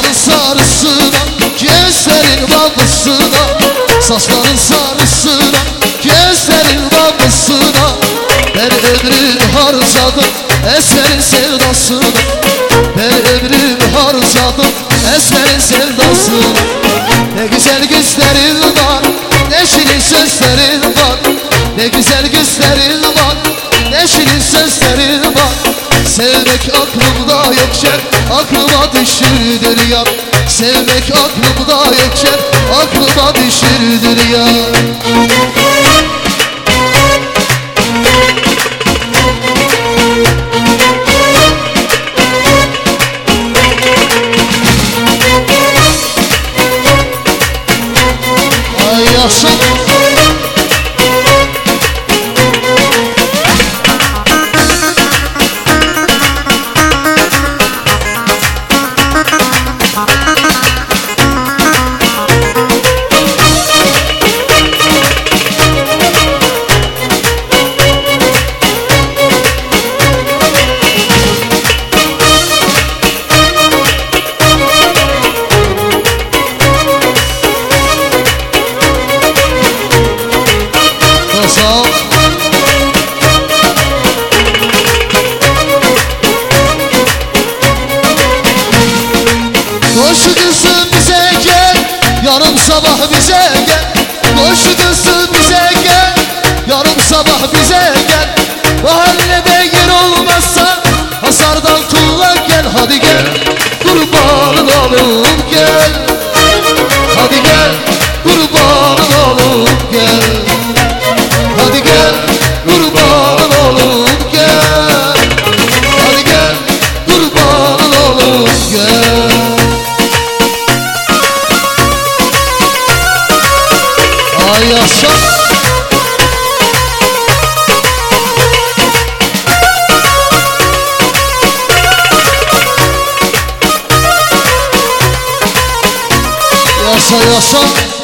Saçların sarısına, gözlerin bambısına, saçların sarısına, gözlerin bambısına, ben ömrümü harcadım esmerin sevdasına, ben ömrümü harcadım esmerin sevdasına. Ne güzel gözlerin var, ne şirin sözlerin var, ne güzel gözlerin var, ne şirin sözlerin var. Sevmek aklımda yokken aklıma düşürdür ya. Sevmek aklımda yokken aklıma düşürdür ya. Ay yaşa. Koşu kızım bize gel, yarın sabah bize gel. Koşu kızım bize gel, yarın sabah bize gel. Mahallede yer olmazsa hasardan tuğla gel. Hadi gel, kurbanın oğlum gel. Hadi gel, kurbanın oğlum gel. Hadi gel, kurbanın oğlum gel. Hadi gel, kurbanın oğlum gel. Ay yaşa. Yaşa yaşa.